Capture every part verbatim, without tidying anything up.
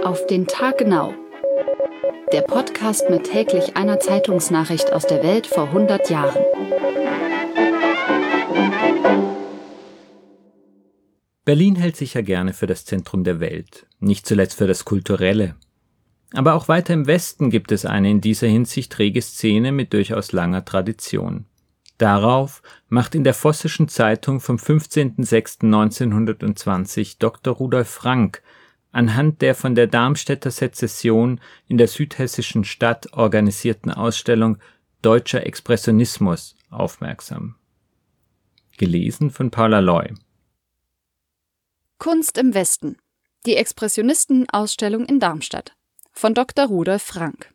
Auf den Tag genau. Der Podcast mit täglich einer Zeitungsnachricht aus der Welt vor hundert Jahren. Berlin hält sich ja gerne für das Zentrum der Welt, nicht zuletzt für das Kulturelle. Aber auch weiter im Westen gibt es eine in dieser Hinsicht rege Szene mit durchaus langer Tradition. Darauf macht in der Vossischen Zeitung vom fünfzehnten sechsten neunzehnhundertzwanzig Doktor Rudolf Frank anhand der von der Darmstädter Sezession in der südhessischen Stadt organisierten Ausstellung Deutscher Expressionismus aufmerksam. Gelesen von Paula Loy. Kunst im Westen. Die Expressionisten-Ausstellung in Darmstadt von Doktor Rudolf Frank.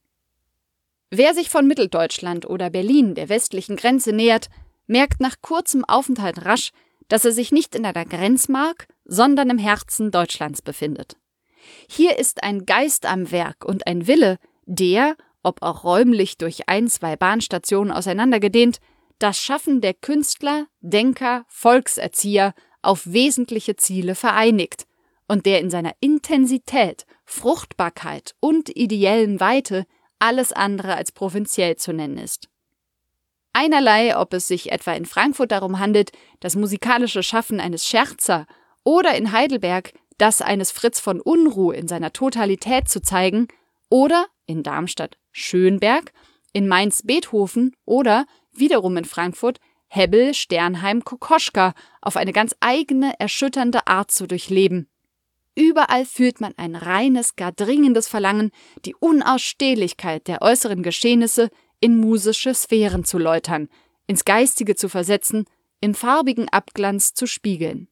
Wer sich von Mitteldeutschland oder Berlin der westlichen Grenze nähert, merkt nach kurzem Aufenthalt rasch, dass er sich nicht in einer Grenzmark, sondern im Herzen Deutschlands befindet. Hier ist ein Geist am Werk und ein Wille, der, ob auch räumlich durch ein, zwei Bahnstationen auseinandergedehnt, das Schaffen der Künstler, Denker, Volkserzieher auf wesentliche Ziele vereinigt und der in seiner Intensität, Fruchtbarkeit und ideellen Weite alles andere als provinziell zu nennen ist. Einerlei, ob es sich etwa in Frankfurt darum handelt, das musikalische Schaffen eines Scherzer oder in Heidelberg das eines Fritz von Unruh in seiner Totalität zu zeigen oder in Darmstadt Schönberg, in Mainz Beethoven oder wiederum in Frankfurt Hebbel, Sternheim, Kokoschka auf eine ganz eigene, erschütternde Art zu durchleben. Überall fühlt man ein reines, gar dringendes Verlangen, die Unausstehlichkeit der äußeren Geschehnisse in musische Sphären zu läutern, ins Geistige zu versetzen, in farbigen Abglanz zu spiegeln.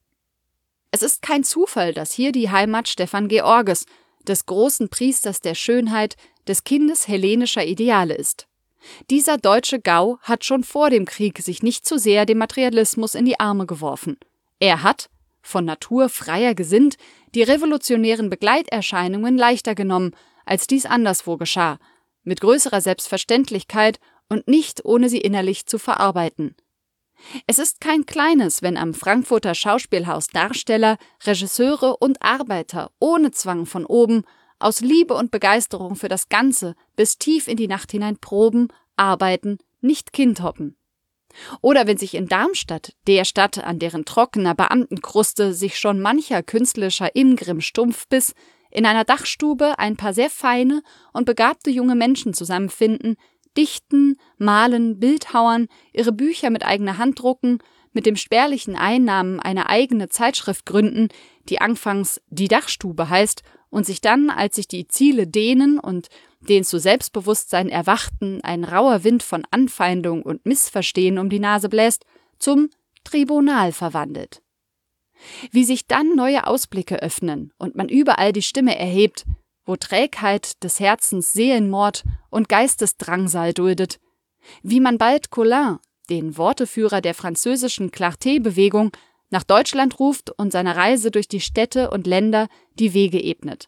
Es ist kein Zufall, dass hier die Heimat Stephan Georges, des großen Priesters der Schönheit, des Kindes hellenischer Ideale ist. Dieser deutsche Gau hat schon vor dem Krieg sich nicht zu sehr dem Materialismus in die Arme geworfen. Er hat, von Natur freier gesinnt, die revolutionären Begleiterscheinungen leichter genommen, als dies anderswo geschah, mit größerer Selbstverständlichkeit und nicht ohne sie innerlich zu verarbeiten. Es ist kein kleines, wenn am Frankfurter Schauspielhaus Darsteller, Regisseure und Arbeiter ohne Zwang von oben aus Liebe und Begeisterung für das Ganze bis tief in die Nacht hinein proben, arbeiten, nicht Kindhoppen. Oder wenn sich in Darmstadt, der Stadt, an deren trockener Beamtenkruste sich schon mancher künstlerischer Ingrimm stumpf biss, in einer Dachstube ein paar sehr feine und begabte junge Menschen zusammenfinden, dichten, malen, bildhauern, ihre Bücher mit eigener Hand drucken, mit dem spärlichen Einnahmen eine eigene Zeitschrift gründen, die anfangs die Dachstube heißt und sich dann, als sich die Ziele dehnen und den zu Selbstbewusstsein erwachten ein rauer Wind von Anfeindung und Missverstehen um die Nase bläst, zum Tribunal verwandelt. Wie sich dann neue Ausblicke öffnen und man überall die Stimme erhebt, wo Trägheit des Herzens Seelenmord und Geistesdrangsal duldet, wie man bald Collin, den Worteführer der französischen Clarté-Bewegung, nach Deutschland ruft und seiner Reise durch die Städte und Länder die Wege ebnet.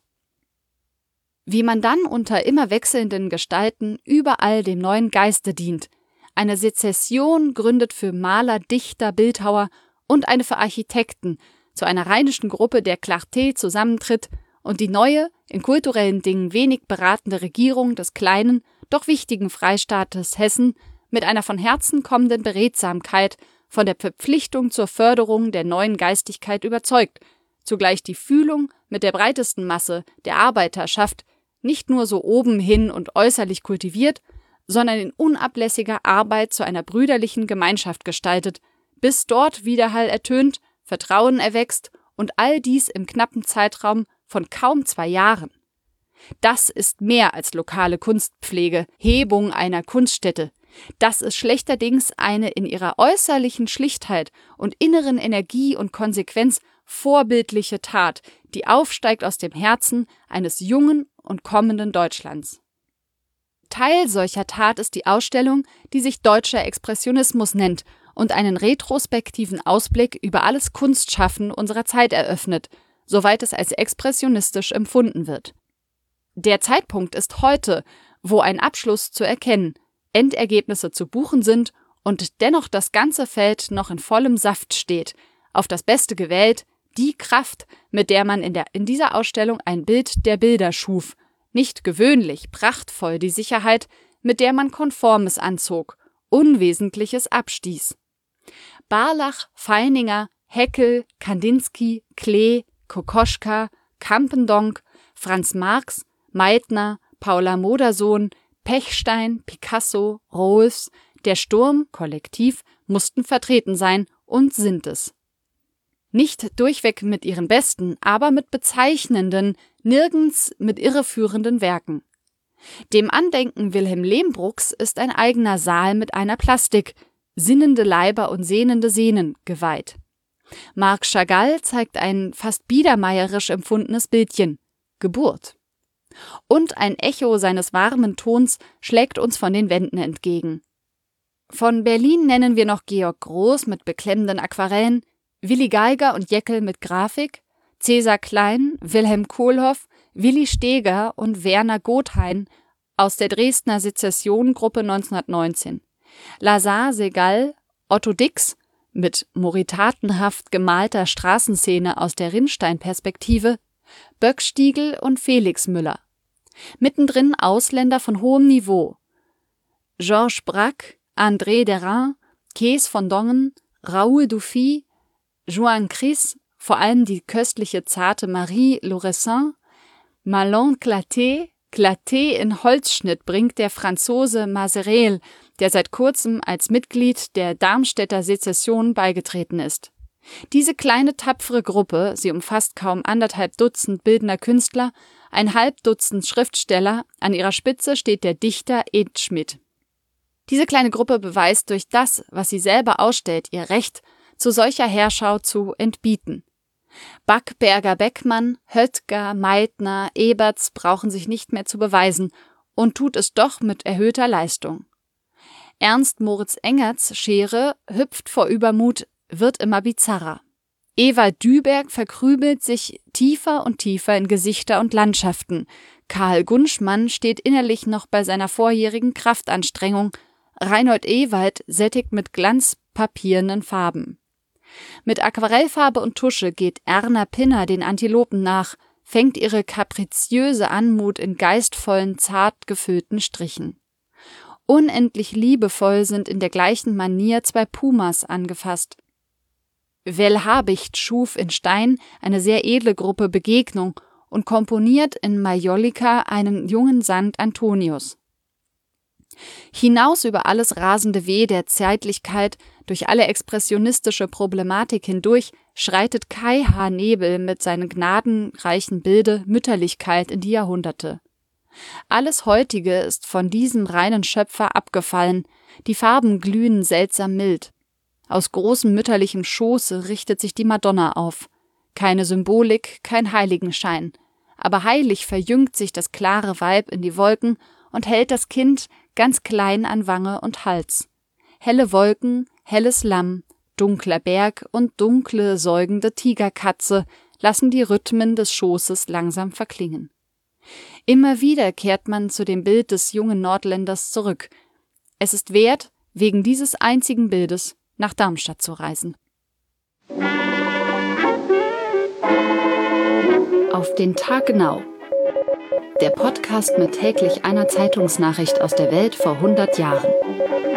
Wie man dann unter immer wechselnden Gestalten überall dem neuen Geiste dient, eine Sezession gründet für Maler, Dichter, Bildhauer und eine für Architekten, zu einer rheinischen Gruppe der Clarté zusammentritt und die neue, in kulturellen Dingen wenig beratende Regierung des kleinen, doch wichtigen Freistaates Hessen mit einer von Herzen kommenden Beredsamkeit von der Verpflichtung zur Förderung der neuen Geistigkeit überzeugt, zugleich die Fühlung mit der breitesten Masse der Arbeiterschaft nicht nur so oben hin und äußerlich kultiviert, sondern in unablässiger Arbeit zu einer brüderlichen Gemeinschaft gestaltet, bis dort Widerhall ertönt, Vertrauen erwächst und all dies im knappen Zeitraum von kaum zwei Jahren. Das ist mehr als lokale Kunstpflege, Hebung einer Kunststätte. Das ist schlechterdings eine in ihrer äußerlichen Schlichtheit und inneren Energie und Konsequenz vorbildliche Tat, die aufsteigt aus dem Herzen eines jungen und kommenden Deutschlands. Teil solcher Tat ist die Ausstellung, die sich Deutscher Expressionismus nennt und einen retrospektiven Ausblick über alles Kunstschaffen unserer Zeit eröffnet, soweit es als expressionistisch empfunden wird. Der Zeitpunkt ist heute, wo ein Abschluss zu erkennen, Endergebnisse zu buchen sind und dennoch das ganze Feld noch in vollem Saft steht, auf das Beste gewählt, die Kraft, mit der man in, der, in dieser Ausstellung ein Bild der Bilder schuf, nicht gewöhnlich, prachtvoll die Sicherheit, mit der man Konformes anzog, Unwesentliches abstieß. Barlach, Feininger, Haeckel, Kandinsky, Klee, Kokoschka, Campendonck, Franz Marx, Meitner, Paula Modersohn, Pechstein, Picasso, Rohlfs, der Sturm, Kollektiv, mussten vertreten sein und sind es. Nicht durchweg mit ihren besten, aber mit bezeichnenden, nirgends mit irreführenden Werken. Dem Andenken Wilhelm Lehmbrucks ist ein eigener Saal mit einer Plastik, sinnende Leiber und sehnende Sehnen, geweiht. Marc Chagall zeigt ein fast biedermeierisch empfundenes Bildchen, Geburt. Und ein Echo seines warmen Tons schlägt uns von den Wänden entgegen. Von Berlin nennen wir noch Georg Groß mit beklemmenden Aquarellen, Willi Geiger und Jäckel mit Grafik, Cäsar Klein, Wilhelm Kohlhoff, Willi Steger und Werner Gothein aus der Dresdner Sezession-Gruppe neunzehnhundertneunzehn, Lazar Segal, Otto Dix mit moritatenhaft gemalter Straßenszene aus der Rinnstein-Perspektive, Böckstiegel und Felix Müller. Mittendrin Ausländer von hohem Niveau. Georges Braque, André Derain, Kees von Dongen, Raoul Dufy, Joan Cris, vor allem die köstliche zarte Marie Laurencin, Manon Claté, Claté in Holzschnitt bringt der Franzose Mazerel, der seit kurzem als Mitglied der Darmstädter Sezession beigetreten ist. Diese kleine tapfere Gruppe, sie umfasst kaum anderthalb Dutzend bildender Künstler, ein halb Dutzend Schriftsteller, an ihrer Spitze steht der Dichter Ed Schmidt. Diese kleine Gruppe beweist durch das, was sie selber ausstellt, ihr Recht, zu solcher Heerschau zu entbieten. Backberger, Beckmann, Höttger, Meitner, Eberts brauchen sich nicht mehr zu beweisen und tut es doch mit erhöhter Leistung. Ernst Moritz Engerts Schere hüpft vor Übermut, wird immer bizarrer. Ewald Düberg verkrübelt sich tiefer und tiefer in Gesichter und Landschaften. Karl Gunschmann steht innerlich noch bei seiner vorjährigen Kraftanstrengung. Reinhold Ewald sättigt mit glanzpapierenden Farben. Mit Aquarellfarbe und Tusche geht Erna Pinner den Antilopen nach, fängt ihre kapriziöse Anmut in geistvollen, zart gefüllten Strichen. Unendlich liebevoll sind in der gleichen Manier zwei Pumas angefasst. Wellhabicht schuf in Stein eine sehr edle Gruppe Begegnung und komponiert in Majolica einen jungen Sankt Antonius. Hinaus über alles rasende Weh der Zeitlichkeit, durch alle expressionistische Problematik hindurch, schreitet Kai H. Nebel mit seinem gnadenreichen Bilde Mütterlichkeit in die Jahrhunderte. Alles Heutige ist von diesem reinen Schöpfer abgefallen, die Farben glühen seltsam mild. Aus großem mütterlichem Schoße richtet sich die Madonna auf. Keine Symbolik, kein Heiligenschein, aber heilig verjüngt sich das klare Weib in die Wolken und hält das Kind ganz klein an Wange und Hals. Helle Wolken, helles Lamm, dunkler Berg und dunkle, säugende Tigerkatze lassen die Rhythmen des Schoßes langsam verklingen. Immer wieder kehrt man zu dem Bild des jungen Nordländers zurück. Es ist wert, wegen dieses einzigen Bildes nach Darmstadt zu reisen. Auf den Tag genau. Der Podcast mit täglich einer Zeitungsnachricht aus der Welt vor hundert Jahren.